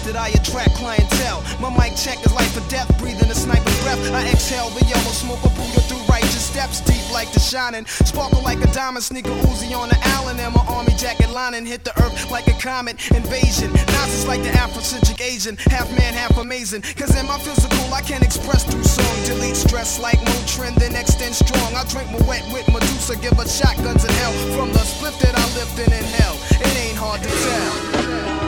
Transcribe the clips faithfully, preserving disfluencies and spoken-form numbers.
that I attract clientele. My mic check is life or death, breathing a sniper breath. I exhale the yellow smoke of Buddha through righteous steps, deep like the shining, sparkle like a diamond, sneaker Uzi on the island, and my army jacket lining hit the earth like a comet invasion. Nazis like the Afrocentric Asian, half man, half amazing. Cause in my physical I can express through song, delete stress like Motrin, then extend strong. I drink my wet with Medusa, give her shotguns in hell from the split that I lift and inhale. It ain't hard to tell.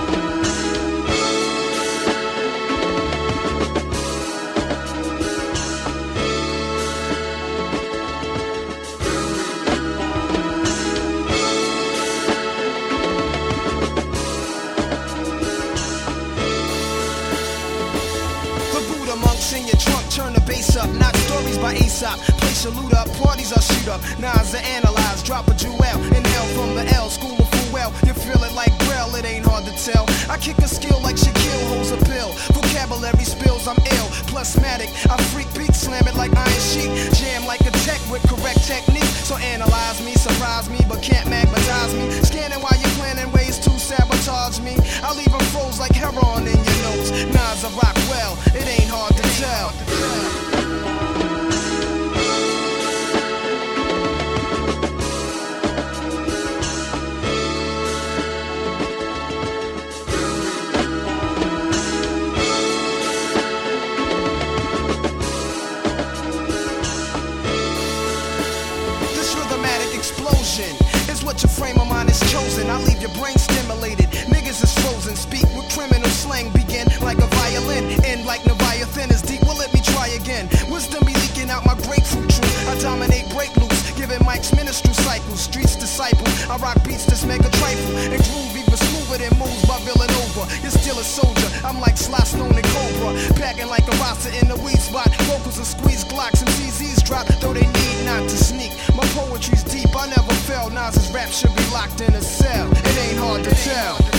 In your trunk, turn the bass up, not stories by Aesop. Place your loot up, parties I shoot up. Nas are analyze, drop a jewel. Inhale from the L, school of full well. You feel it like Braille, it ain't hard to tell. I kick a skill like Shaquille holds a pill. Vocabulary spills, I'm ill. Plusmatic, I freak beat, slam it like iron sheet. Jam like a tech with correct technique. So analyze me, surprise me, but can't magnetize me. Scanning while you're planning ways to sabotage me. I leave them froze like heroin in your nose. Nas, I rock well, it ain't hard to tell. This rhythmatic explosion is what your frame of mind is chosen. I leave your brain stimulated. Niggas is frozen. Speak with criminal slang. Begin like a violin. End like Leviathan is deep. Well, let me try again. Wisdom be leaking out my grapefruit truth. I dominate break loose. Giving mics ministry cycles. Streets disciple. I rock beats that's make a trifle. And groove even smoother than moves by Villanova. You're still a soldier. I'm like Sly Stone and Cobra. Packing like a roster in the weed spot. Vocals and squeeze Glocks and C Zs drop. Though they need not to sneak. My poetry's deep. I never fell. Nas's rap should be locked in a cell. It ain't hard to tell.